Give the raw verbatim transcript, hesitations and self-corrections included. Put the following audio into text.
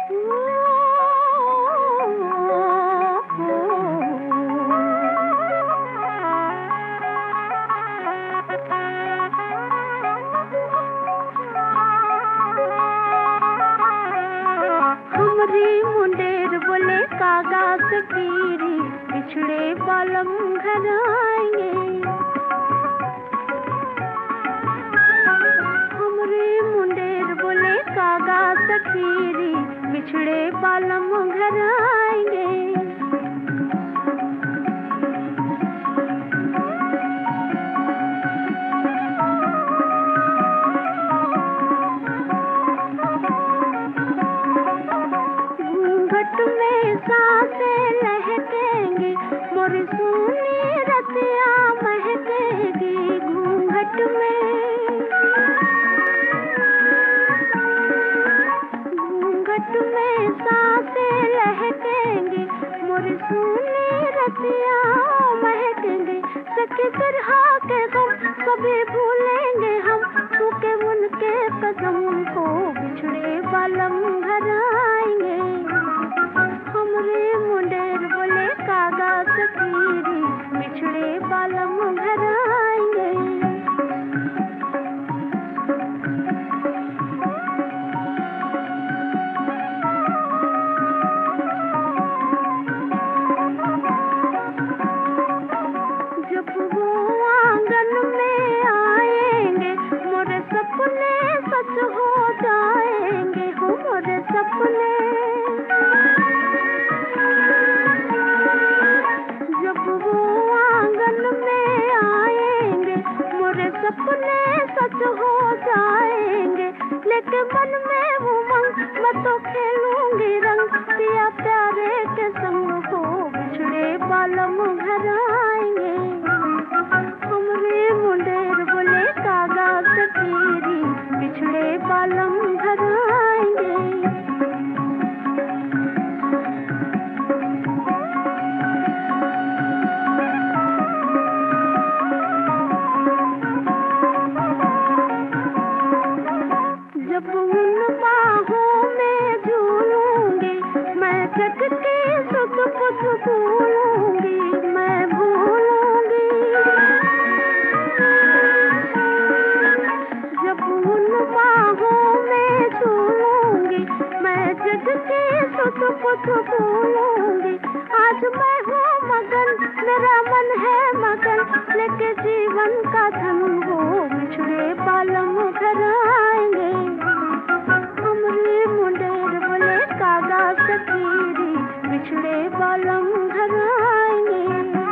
मुंडेर बोले कागा सकीरी बिछड़े बालम घर आएंगे। हमरे मुंडेर बोले कागा सकीरी बिछड़े बालम घर आएंगे। में सांसें लहकेंगी मोरी सुनी रतिया महकेगी। घूंघट में घूंघट में सांसें लहकेंगी मोरी सुनी रतिया महकेंगी। सखी तरह के गम कभी भूलेंगे हम, छूके उनके कदम को बिछड़े बालम घर आएंगे। हमरे मुंडेर बोले कागा सकीरी बिछड़े बालम घर आएंगे। जब वो आंगन में आएंगे मोरे सपने सच हो जाएंगे। हो मोरे सपने सपने सच हो जाएंगे। लेके मन में उमंग मैं तो खेलूंगी रंग, पिया प्यारे के संग हो बिछड़े बालम घर आएंगे। हमरे मुंडेर बोले कागा सकीरी बिछड़े बालम घर आएंगे। जब उन बाहों में झूलूंगी मैं जग के सुख कुछ भूलूंगी मैं भूलूंगी। जब उन बाहों में झूलूंगी मैं जग के सुख कुछ भूलूंगी। आज मैं हूँ मगन मेरा मन है मगन, लेके जीवन का धन हो बिछड़े बालम घर आएंगे। हमरे मुंडेर बोले कागा सकीरी बिछड़े बालम घर आएंगे।